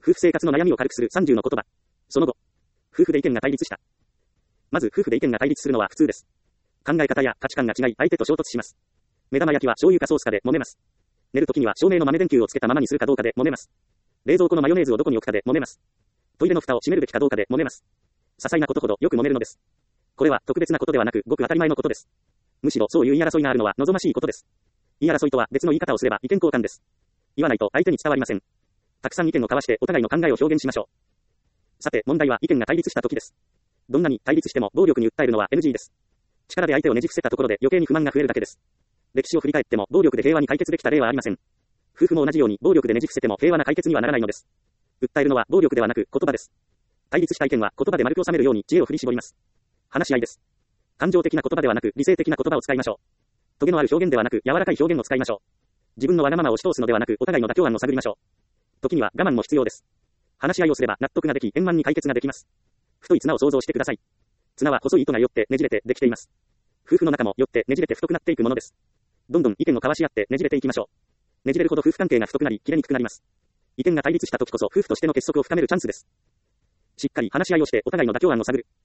夫婦生活の悩みを軽くする30の言葉。その後、夫婦で意見が対立した。まず夫婦で意見が対立するのは普通です。考え方や価値観が違い相手と衝突します。目玉焼きは醤油かソースかで揉めます。寝るときには照明の豆電球をつけたままにするかどうかで揉めます。冷蔵庫のマヨネーズをどこに置くかで揉めます。トイレの蓋を閉めるべきかどうかで揉めます。些細なことほどよく揉めるのです。これは特別なことではなくごく当たり前のことです。むしろそういう言い争いがあるのは望ましいことです。言い争いとは別の言い方をすれば意見交換です。言わないと相手に伝わりません。たくさん意見を交わしてお互いの考えを表現しましょう。さて問題は意見が対立した時です。どんなに対立しても暴力に訴えるのは NG です。力で相手をねじ伏せたところで余計に不満が増えるだけです。歴史を振り返っても暴力で平和に解決できた例はありません。夫婦も同じように暴力でねじ伏せても平和な解決にはならないのです。訴えるのは暴力ではなく言葉です。対立した意見は言葉で丸く収めるように知恵を振り絞ります。話し合いです。感情的な言葉ではなく理性的な言葉を使いましょう。トゲのある表現ではなく柔らかい表現を使いましょう。自分のわがままを押し通すのではなくお互いの妥協案を探りましょう。時には我慢も必要です。話し合いをすれば納得ができ円満に解決ができます。太い綱を想像してください。綱は細い糸がよってねじれてできています。夫婦の中もよってねじれて太くなっていくものです。どんどん意見を交わし合ってねじれていきましょう。ねじれるほど夫婦関係が太くなり切れにくくなります。意見が対立した時こそ夫婦としての結束を深めるチャンスです。しっかり話し合いをしてお互いの妥協案を探る。